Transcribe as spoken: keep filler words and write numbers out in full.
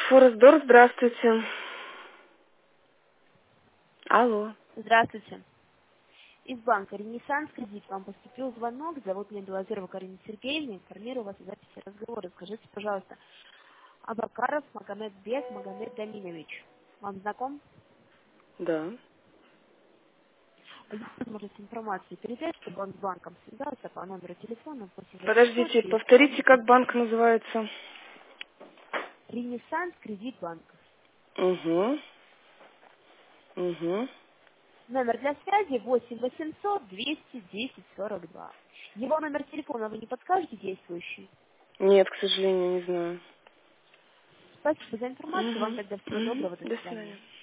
Форестдор, здравствуйте. Алло. Здравствуйте. Из банка «Ренессанс Кредит» вам поступил звонок. Зовут меня Белозерова Карина Сергеевна. Информирую вас о записи разговора. Скажите, пожалуйста, Абакаров Магомедбек Магомед Даминович. Вам знаком? Да. Есть возможность информацию передать, чтобы он с банком связался по номеру телефона восемь восемьсот Подождите, девятьсот повторите, семьдесят. как банк называется? «Ренессанс Кредит Банк». Угу. Угу. Номер для связи восемь восемьсот двести десять сорок два. Его номер телефона вы не подскажете действующий? Нет, к сожалению, не знаю. Спасибо за информацию. Вам Угу. тогда всего Угу. доброго. До До свидания. свидания.